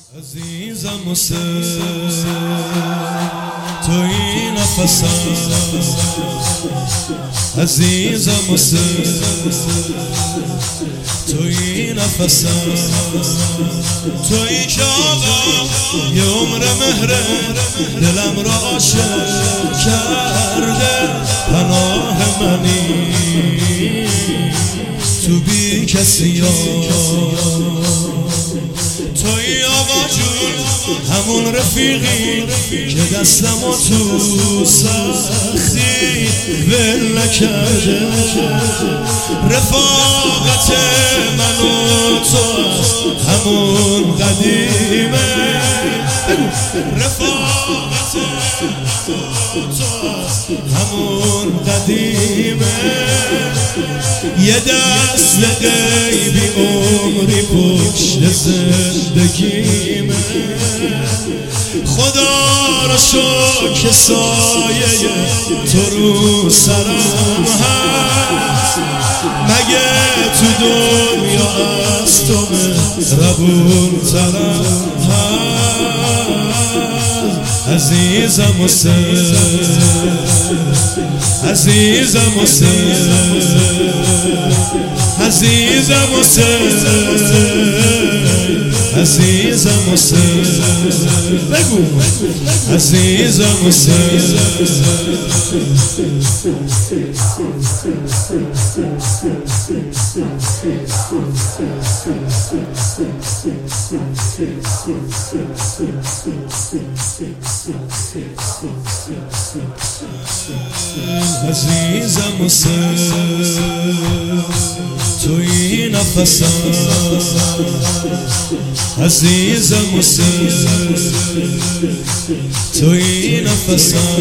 عزیزم حسین توی نفسم، عزیزم حسین توی نفسم، توی که آقا یه عمر مهره دلم را عاشق کرده، پناه منی تو بی کسی ها، توی آقا جون همون رفیقی که دستمو تو سختی ول نکرده، رفاقت من و تو همون قدیمه، رفاقت من و تو همون قدیمه، یه دست غیبی عمری پشت زندگیمه، خدا را شکر که سایه تو رو سرم هست، مگه تو دنیا از تو مهربون ترم هست. عزیزم حسین، عزیزم حسین، عزیزم حسین، عزیزم حسین، بگو عزیزم حسین، عزیزم حسین توی نفسم، عزیزم حسین توی نفسم،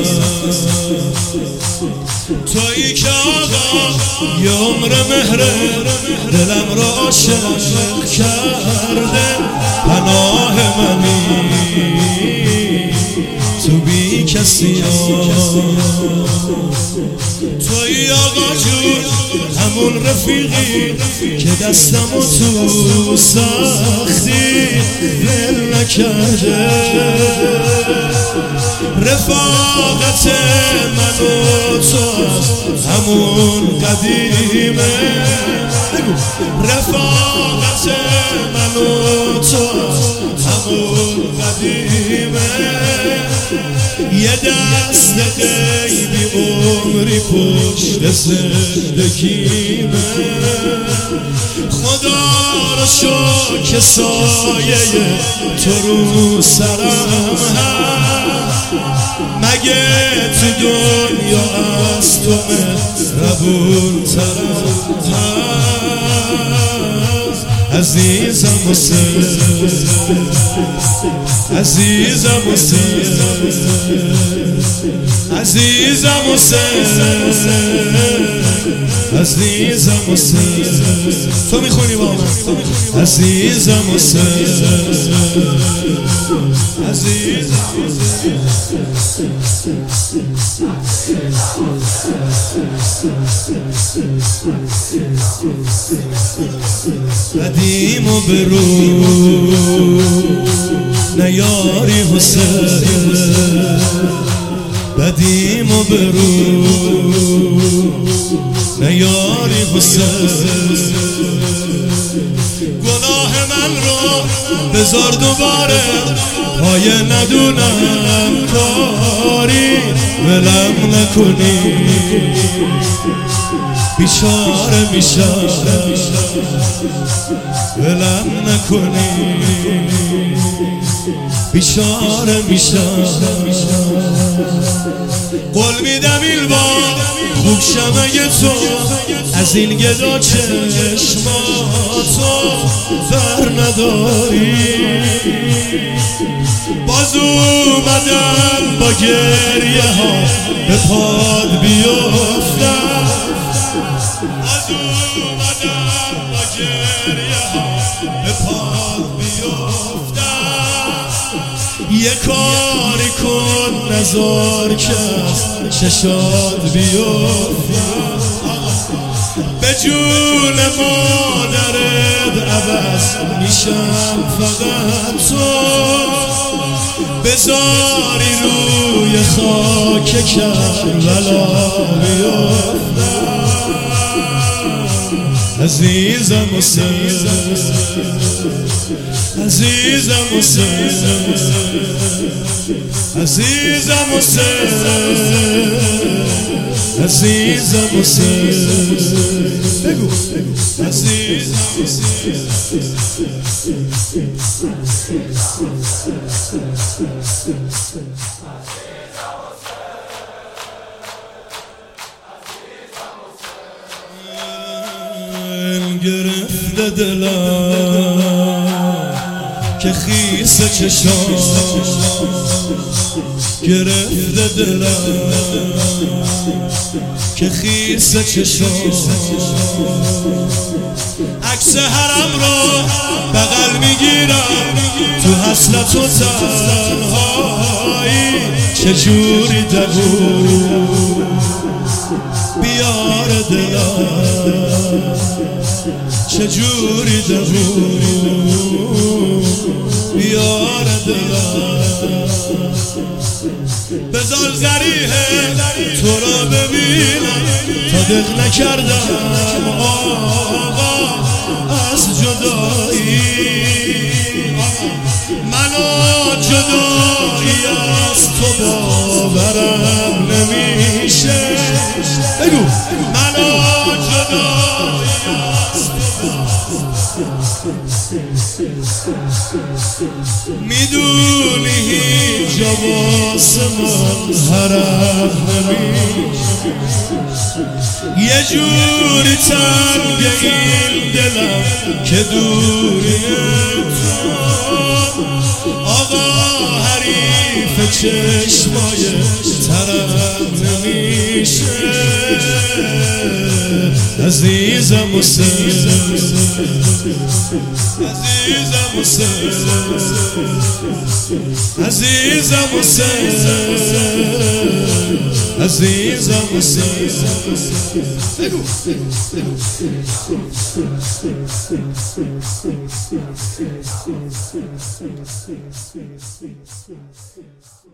توی که آقا یه عمر مهره دلم را عاشق کرده، پناه منی تو بی کسی ها، توی آقا جون همون رفیقی که دستمو تو سختی ول نکرده، رفاقت من و تو همون قدیمه، رفاقت من و تو همون قدیمه، یه دست غیبی عمری پشت زندگیمه، خدا را شکر که سایه تو رو سرم هست، مگه تو دنیا از تو مهربون ترم هست. عزیزم حسین، عزیزم حسین، عزیزم حسین، عزیزم حسین، تو میخونی با من، عزیزم حسین، عزیزم قدیم و برو نیاری حسین، قدیم و برو نیاری حسین، گناه من رو بذار دوباره پای ندونم کاری ولم نکنی، بیچاره میشم ولم نکنی، بیچاره میشم، قول میدم این بار خوب شم اگه تو از این گدا چشماتو بر نداری، باز اومدم با گریه ها به پاد بیفتم، باز اومدم با گریه ها به پاد بیفتم، یه کاری کن نزار که چشات بیفتم، به جون مادرت عوض میشم فقط تو بذاری روی خاک کربلا بیفتم عزیزم حسین عزیزم حسین عزیزم حسین عزیزم حسین بگو عزیزم حسین گرفته دلم که خیس چشام گرفته دلم که خیس چشام عکس حرم را بغل میگیرم تو حسرت و تنهایی چجوری دووم بیار دلم چجوری دووم بیار دلم بذار ذریحه تو را ببینم تا دق نکردم آقا از جدایی منو جدایی از تو باورم نمیشه بگو منو جدایی از تو میدونی هیچ جا واسه من حرف نمیشه یه جوری تنگ این دلم که دوری تو آقا حریف چشمای ترم نمیشه عزیزم حسین عزیزم حسین عزیزم حسین عزیزم حسین